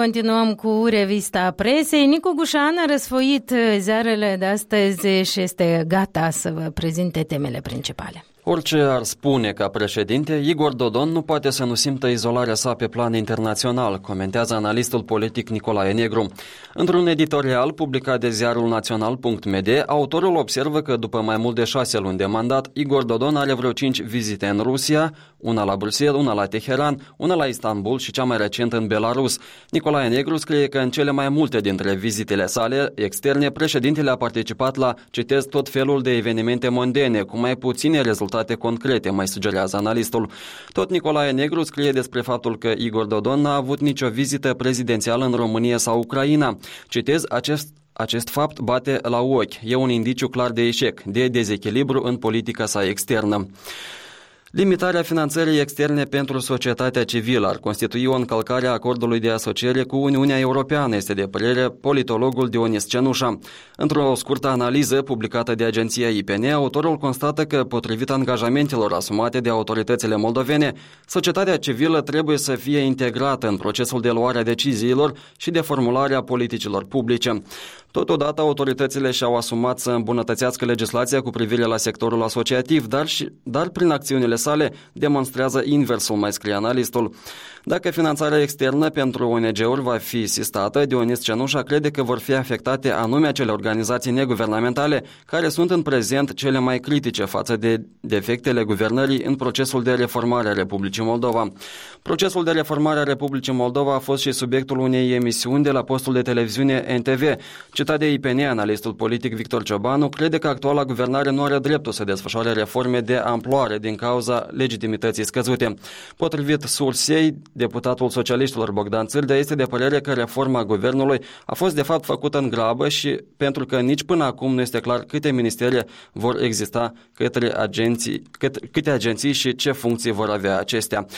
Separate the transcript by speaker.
Speaker 1: continuăm cu revista presei. Nicu Gușan a răsfoit ziarele de astăzi și este gata să vă prezinte temele principale.
Speaker 2: Orice ar spune ca președinte, Igor Dodon nu poate să nu simtă izolarea sa pe plan internațional, comentează analistul politic Nicolae Negru. Într-un editorial publicat de ziarul național.md, autorul observă că după mai mult de 6 luni de mandat, Igor Dodon are vreo 5 vizite în Rusia, una la Bruxelles, una la Teheran, una la Istanbul și cea mai recent în Belarus. Nicolae Negru scrie că în cele mai multe dintre vizitele sale externe, președintele a participat la, citez, tot felul de evenimente mondene, cu mai puține rezultate concrete, mai sugerează analistul. Tot Nicolae Negru scrie despre faptul că Igor Dodon n-a avut nicio vizită prezidențială în România sau Ucraina. Citez, acest fapt bate la ochi. E un indiciu clar de eșec, de dezechilibru în politica sa externă. Limitarea finanțării externe pentru societatea civilă ar constitui o încălcare a acordului de asociere cu Uniunea Europeană, este de părere politologul Dionis Cenușa. Într-o scurtă analiză publicată de agenția IPN, autorul constată că, potrivit angajamentelor asumate de autoritățile moldovene, societatea civilă trebuie să fie integrată în procesul de luare a deciziilor și de formulare a politicilor publice. Totodată, autoritățile și-au asumat să îmbunătățească legislația cu privire la sectorul asociativ, dar prin acțiunile sale demonstrează inversul, mai scrie analistul. Dacă finanțarea externă pentru ONG-uri va fi sistată, Dionis Cenușa crede că vor fi afectate anume acele organizații neguvernamentale care sunt în prezent cele mai critice față de defectele guvernării în procesul de reformare a Republicii Moldova. Procesul de reformare a Republicii Moldova a fost și subiectul unei emisiuni de la postul de televiziune NTV. Citat de IPN, analistul politic Victor Ciobanu crede că actuala guvernare nu are dreptul să desfășoare reforme de amploare din cauza legitimității scăzute. Potrivit sursei, deputatul socialiștilor Bogdan Țâldea este de părere că reforma guvernului a fost de fapt făcută în grabă și pentru că nici până acum nu este clar câte ministere vor exista, câte agenții și ce funcții vor avea acestea.